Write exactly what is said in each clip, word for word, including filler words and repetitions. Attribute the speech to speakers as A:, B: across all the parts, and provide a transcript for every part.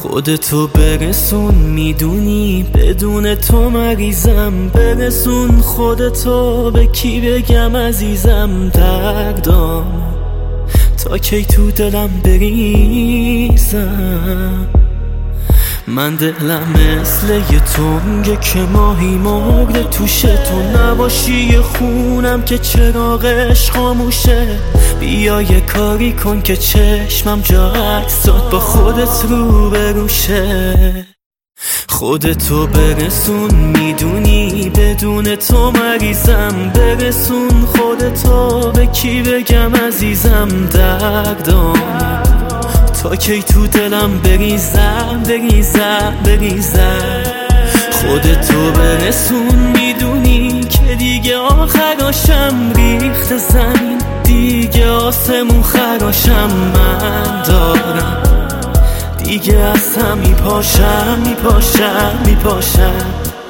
A: خودتو برسون، میدونی بدون تو مریضم. برسون خودتو، به کی بگم عزیزم دردام، تا کی تو دلم بریزم. من دلم مثل یه تنگه که ماهی مرده توشه، تو نباشی یه خونم که چراغش خاموشه. بیا یه کاری کن که چشمم جا عکسات با خودت رو بروشه. خودتو برسون، میدونی بدون تو مریضم. برسون خودتو، به کی بگم عزیزم دردام، تا کی تو دلم بریزم بریزم بریزم. خودتو برسون، میدونی که دیگه آخراشم ریخت زمین، دیگه آسمون خراشم من دارم، دیگه از هم میپاشم میپاشم میپاشم.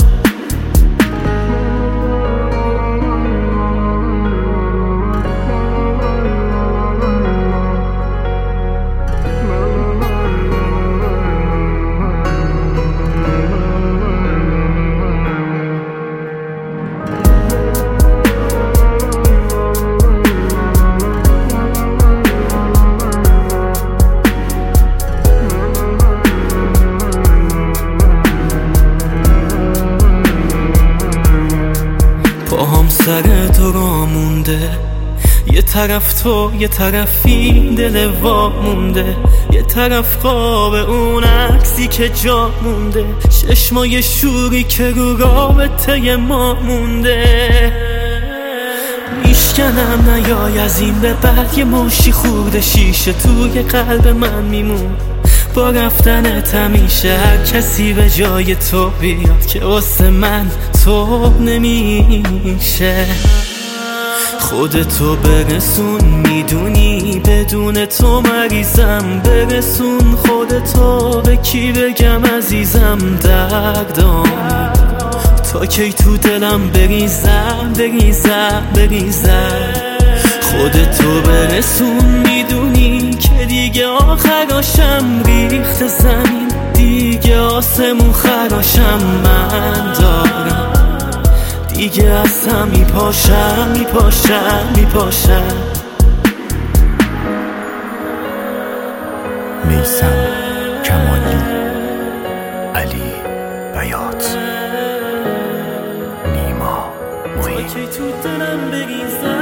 A: پاهم سر تو را مونده، یه طرف تو یه طرفی دل وا مونده، یه طرف قاب اون عکسی که جا مونده، چشمای شوری که رو رابطه ما مونده. میشکنم نیای از این به بعد، یه مشی خورده شیشه توی قلب من میمون. با رفتنت همیشه هر کسی به جای تو بیاد که واسه من تو نمیشه. خودتو برسون، میدونی بدون تو مریضم. برسون خودتو، به کی بگم عزیزم دردام، تا کی تو دلم بریزم بریزم بریزم. خودتو برسون، میدونی که دیگه آخراشم ریخت زمین، دیگه آسمون خراشم من دارم، دیگه از هم میپاشم میپاشم میپاشم.
B: میثم کمالی، علی بیات، نیما معین.